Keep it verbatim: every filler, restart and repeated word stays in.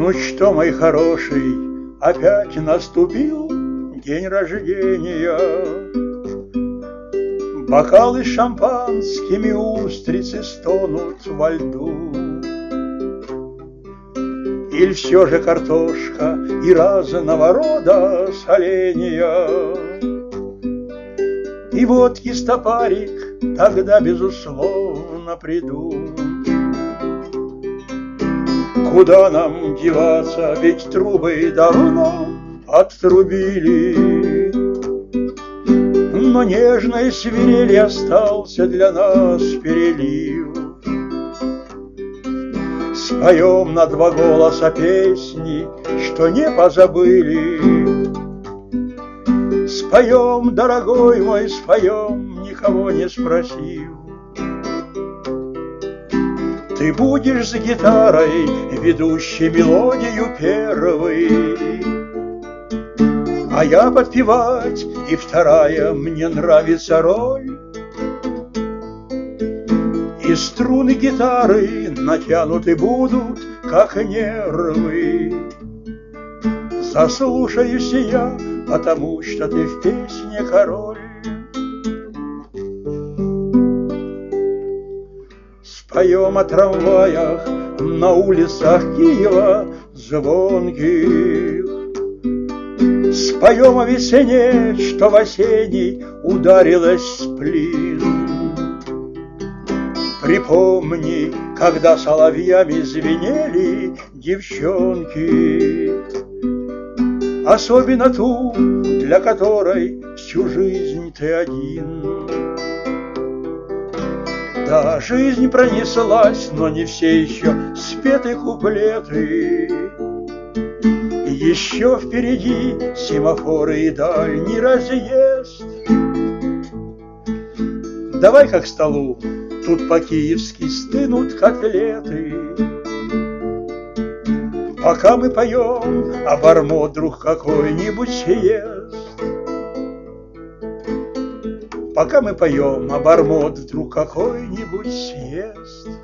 Ну что, мой хороший, опять наступил день рождения. Бокалы с шампанскими, устрицы стонут во льду. Или все же картошка и разного рода соленья. И водки стопарик тогда, безусловно, приду. Куда нам деваться, ведь трубы давно оттрубили. Но нежной свирели остался для нас перелив. Споем на два голоса песни, что не позабыли. Споем, дорогой мой, споем, никого не спросив. Ты будешь за гитарой, ведущей мелодию первой, а я подпевать, и вторая мне нравится роль. И струны гитары натянуты будут, как нервы. Заслушаюсь я, потому что ты в песне король. Споем о трамваях на улицах Киева звонких. Споем о весне, что в осенний ударилась в сплин. Припомни, когда соловьями звенели девчонки, особенно ту, для которой всю жизнь ты один. Да, жизнь пронеслась, но не все еще спеты куплеты. Еще впереди семафоры и дальний разъезд. Давай-ка к столу, тут по-киевски стынут котлеты. Пока мы поем, обормот вдруг какой-нибудь съест. Пока мы поем, обормот вдруг какой-нибудь съест.